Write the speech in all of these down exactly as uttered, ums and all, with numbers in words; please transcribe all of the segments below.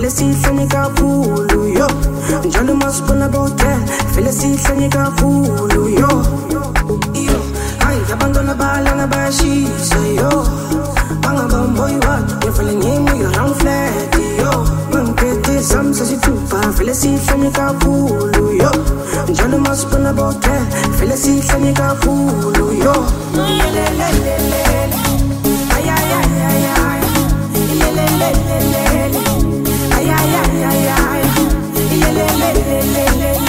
vele sihlanye kakhulu yo njalo masibona botel vele sihlanye kakhulu yo yo hayi abantwana balana bayashisa yo bangabamboyi wathi ngivele ngimi around flat yo bangiphethe sami sasithupha vele sihlanye kakhulu yo njalo masibona botel vele sihlanye kakhulu yo lelelelele ay ay ay ay ay lelelelele ay ay ay ay ay lelelelele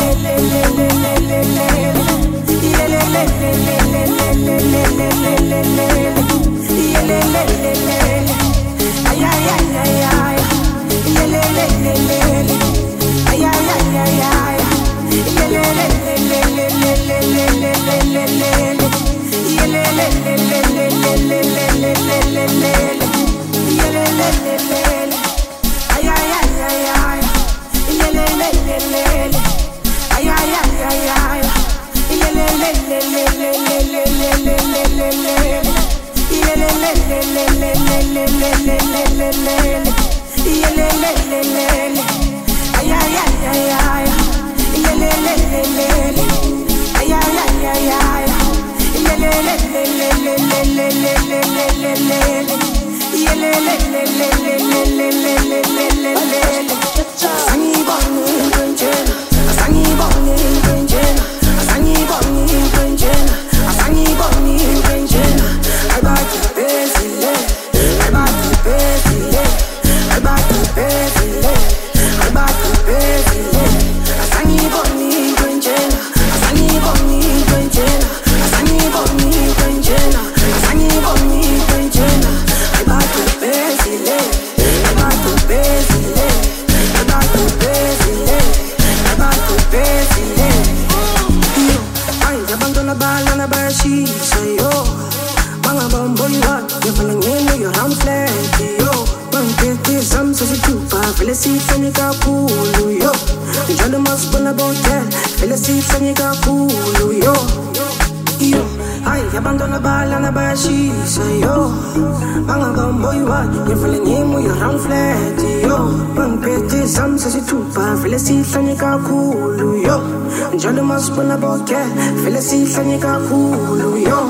sihlanye kakhulu yo njalo masibona bonke vele sihlanye kakhulu yo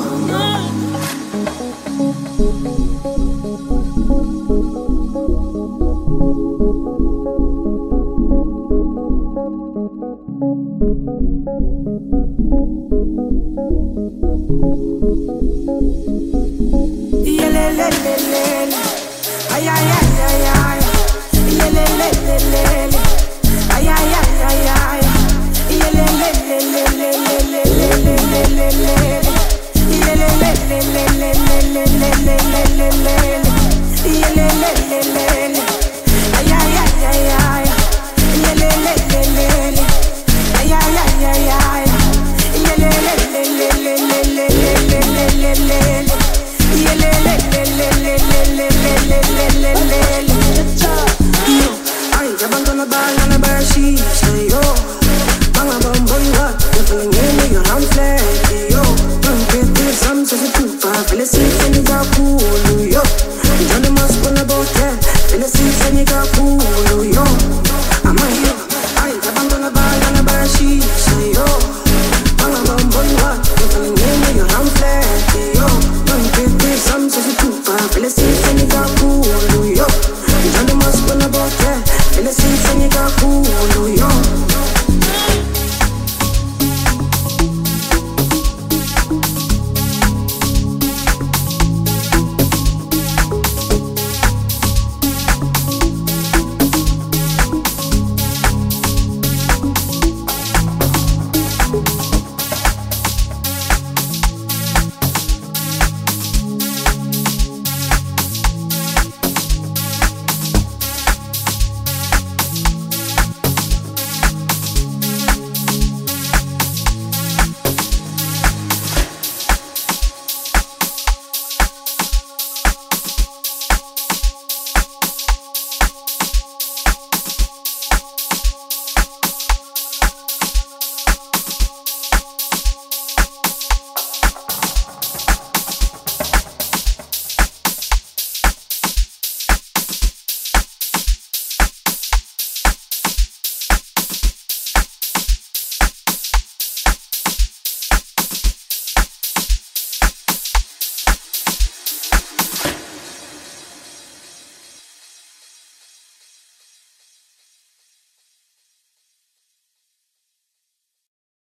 yelelelele ay ay ay ay ay yelelelele ay ay ay ay ay yelelelele yelelelele